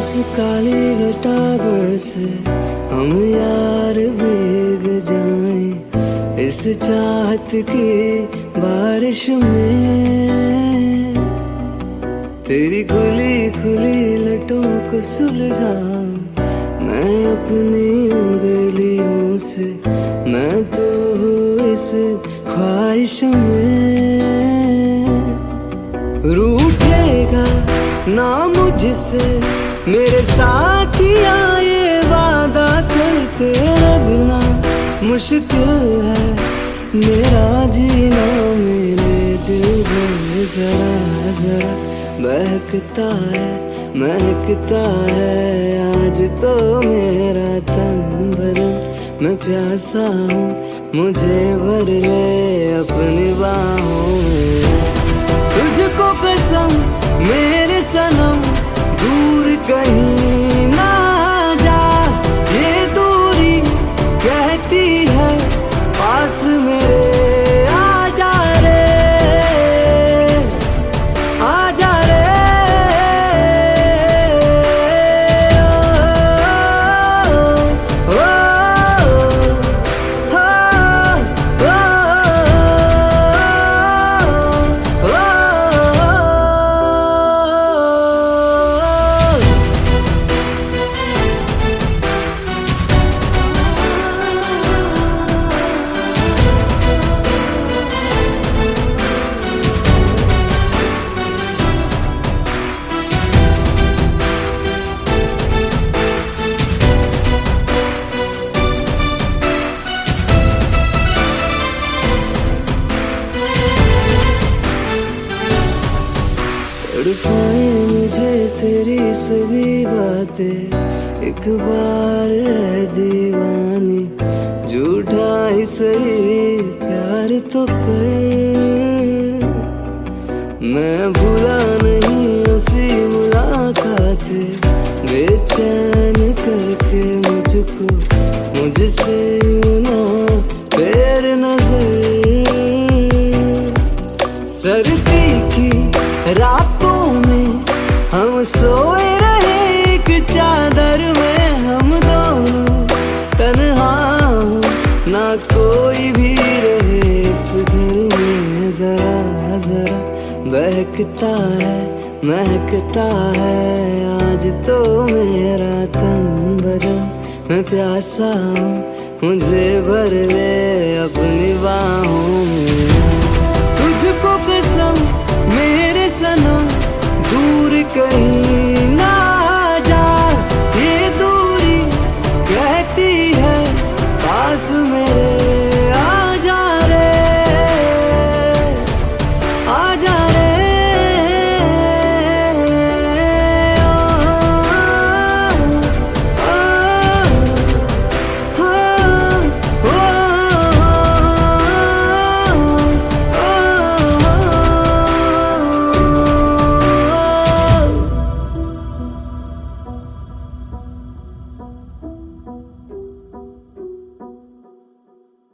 इस काली घटा बरसे हम यार भीग जाएं इस चाहत की बारिश में। तेरी खुली खुली लटों को सुलझाऊं मैं अपनी उंगलियों से, मैं तो हूँ इस ख्वाहिश में। रूठेगा ना मुझसे मेरे साथिया, ये वादा करते रहना मुश्किल है मेरा जीना। मेरे दिल में जरा जरा महकता है आज तो मेरा तन बदन। मैं प्यासा हूँ मुझे भर ले अपनी बाहों में। तुझको कसम मेरे सनम दूर कहीं ना जा, ये दूरी कहती है पास मेरे आ जा रे, आ जा रे। तड़पाए मुझे तेरी सभी बातें, एक बार है दीवानी झूठा ही सही प्यार तो कर। मैं भूला नहीं हंसी मुलाकातें बेचैन करके मुझको, मुझसे यूं ना फेर नजर। सर्दी की रातों में हम सोए रहे एक चादर में, हम दोनों तन्हा ना कोई भी रहे इस घर में। जरा जरा महकता है आज तो मेरा तन बदन। मैं प्यासा हूँ मुझे भर ले अपनी बाहों में।